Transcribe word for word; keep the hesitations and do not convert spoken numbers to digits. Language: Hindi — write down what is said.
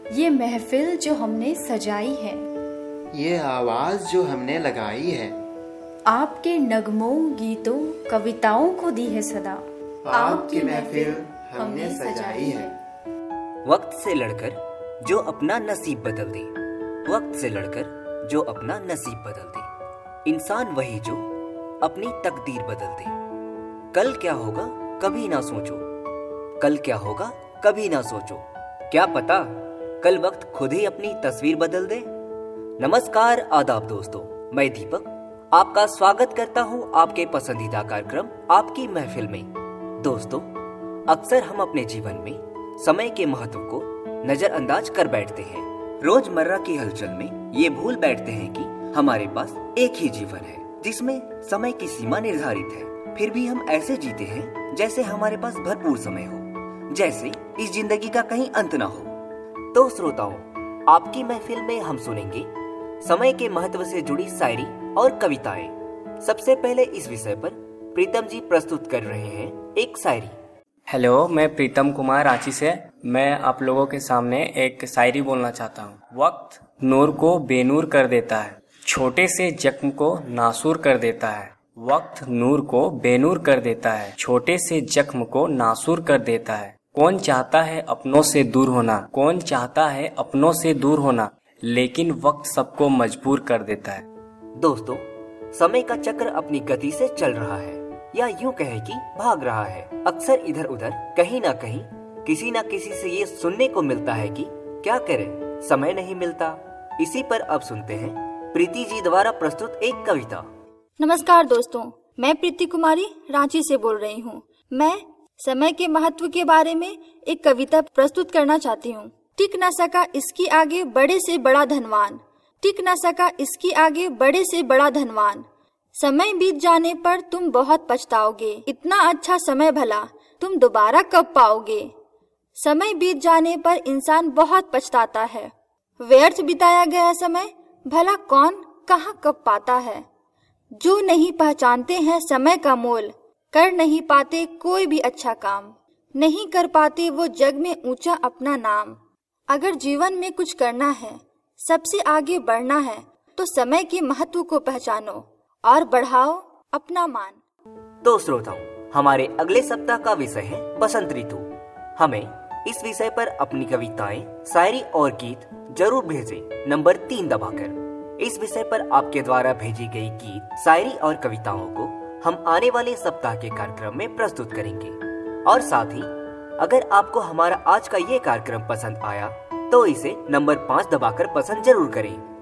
ये महफिल जो हमने सजाई है, ये आवाज जो हमने लगाई है, आपके नगमों, गीतों, कविताओं को दी है सदा। आपकी महफिल हमने सजाई है। वक्त से लड़कर जो अपना नसीब बदल दे, वक्त से लड़कर जो अपना नसीब बदल दे, इंसान वही जो अपनी तकदीर बदल दे। कल क्या होगा कभी ना सोचो, कल क्या होगा कभी ना सोचो, क्या पता कल वक्त खुद ही अपनी तस्वीर बदल दे। नमस्कार, आदाब दोस्तों, मैं दीपक आपका स्वागत करता हूं आपके पसंदीदा कार्यक्रम आपकी महफिल में। दोस्तों, अक्सर हम अपने जीवन में समय के महत्व को नजरअंदाज कर बैठते हैं। रोजमर्रा की हलचल में ये भूल बैठते हैं कि हमारे पास एक ही जीवन है जिसमें समय की सीमा निर्धारित है। फिर भी हम ऐसे जीते हैं जैसे हमारे पास भरपूर समय हो, जैसे इस जिंदगी का कहीं अंत ना हो। तो श्रोताओं, आपकी महफिल में हम सुनेंगे समय के महत्व से जुड़ी शायरी और कविताएं। सबसे पहले इस विषय पर प्रीतम जी प्रस्तुत कर रहे हैं एक शायरी। हेलो, मैं प्रीतम कुमार रांची से। मैं आप लोगों के सामने एक शायरी बोलना चाहता हूँ। वक्त नूर को बेनूर कर देता है, छोटे से जख्म को नासूर कर देता है। वक्त नूर को बेनूर कर देता है, छोटे से जख्म को नासूर कर देता है। कौन चाहता है अपनों से दूर होना, कौन चाहता है अपनों से दूर होना, लेकिन वक्त सबको मजबूर कर देता है। दोस्तों, समय का चक्र अपनी गति से चल रहा है, या यूं कहे कि भाग रहा है। अक्सर इधर उधर कहीं ना कहीं किसी ना किसी से ये सुनने को मिलता है कि क्या करें, समय नहीं मिलता। इसी पर अब सुनते हैं प्रीति जी द्वारा प्रस्तुत एक कविता। नमस्कार दोस्तों, मैं प्रीति कुमारी रांची से बोल रही हूँ। मैं समय के महत्व के बारे में एक कविता प्रस्तुत करना चाहती हूँ। टिक न सका इसकी आगे बड़े से बड़ा धनवान, टिक न सका इसकी आगे बड़े से बड़ा धनवान। समय बीत जाने पर तुम बहुत पछताओगे, इतना अच्छा समय भला तुम दोबारा कब पाओगे। समय बीत जाने पर इंसान बहुत पछताता है, व्यर्थ बिताया गया समय भला कौन कहाँ कब पाता है। जो नहीं पहचानते हैं समय का मोल, कर नहीं पाते कोई भी अच्छा काम, नहीं कर पाते वो जग में ऊंचा अपना नाम। अगर जीवन में कुछ करना है, सबसे आगे बढ़ना है, तो समय के महत्व को पहचानो और बढ़ाओ अपना मान। तो श्रोताओं, हमारे अगले सप्ताह का विषय है बसंत ऋतु। हमें इस विषय पर अपनी कविताएं, शायरी और गीत जरूर भेजें नंबर तीन दबाकर। इस विषय पर आपके द्वारा भेजी गई गीत, शायरी और कविताओं को हम आने वाले सप्ताह के कार्यक्रम में प्रस्तुत करेंगे। और साथ ही अगर आपको हमारा आज का ये कार्यक्रम पसंद आया तो इसे नंबर पाँच दबाकर पसंद जरूर करें।